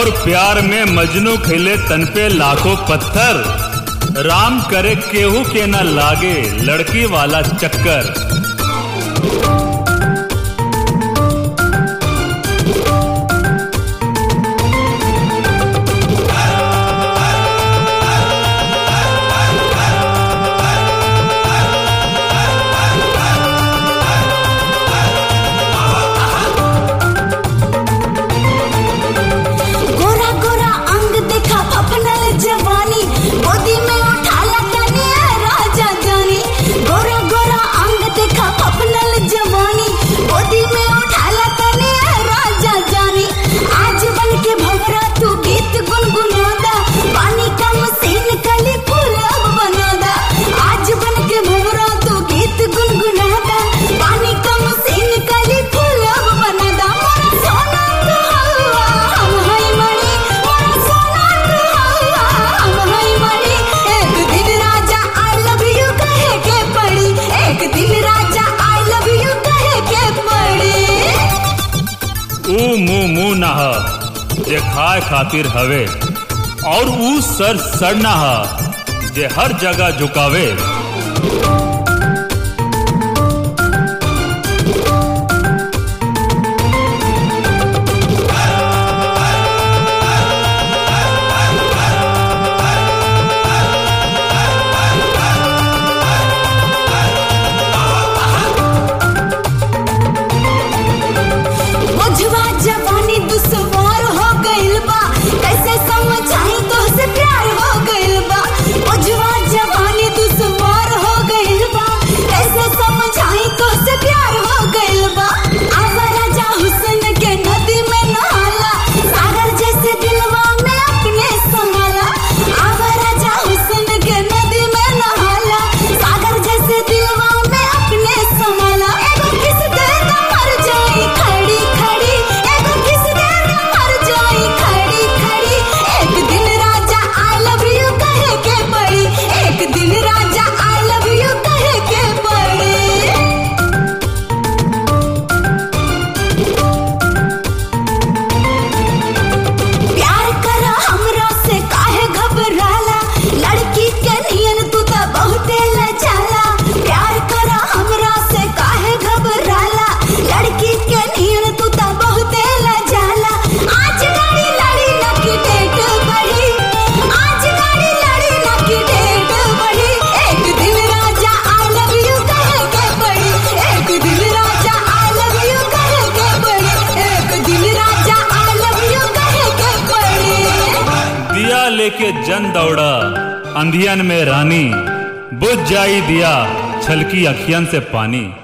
और प्यार में मजनू खेले तन पे लाखों पत्थर। राम करे केहू के न लागे लड़की वाला चक्कर। मुंह ना ह जे खाए खातिर हवे, और ऊ सर ना ह जे हर जगह झुकावे। लेके जन दौड़ा अंधियन में रानी, बुझ जाई दिया छलकी अखियन से पानी।